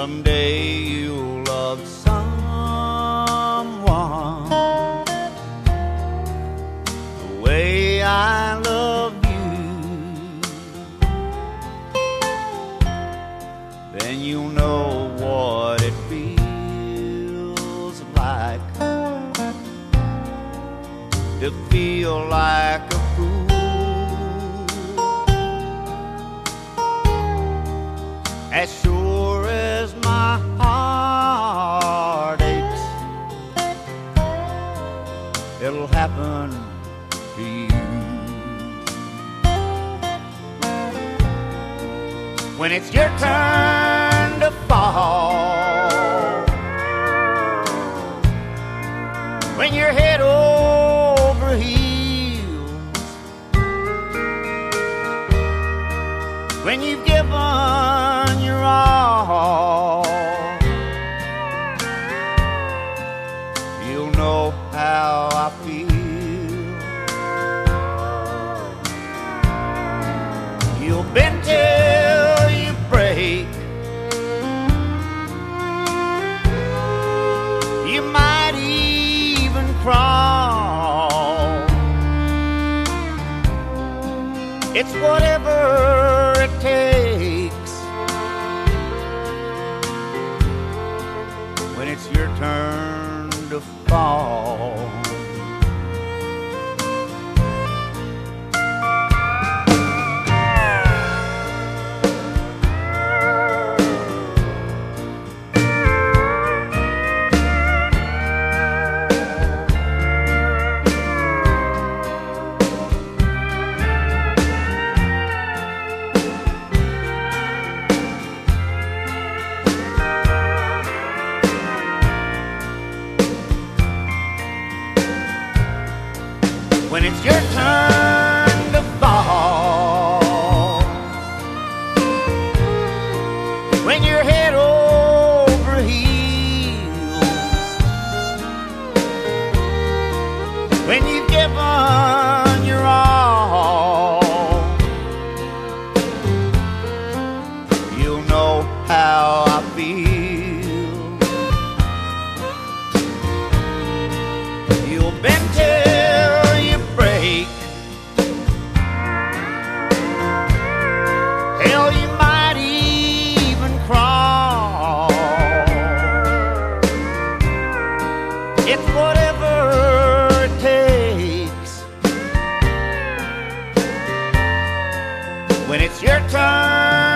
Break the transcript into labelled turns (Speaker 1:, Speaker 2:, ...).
Speaker 1: Someday you'll love someone the way I love you. Then you'll know what it feels like to feel like a fool. As sure as my heart aches, it'll happen to you. When it's your turn to fall, when you're head over heels, when you've given your all, you'll know how I feel. You'll bend till you break. You might even crawl. It's whatever it takes when it's your turn to fall. When it's your turn to fall, when you're head over heels, when you've given your all, you'll know how I feel. You'll bend till you break. Hell, you might even crawl. It's whatever it takes when it's your turn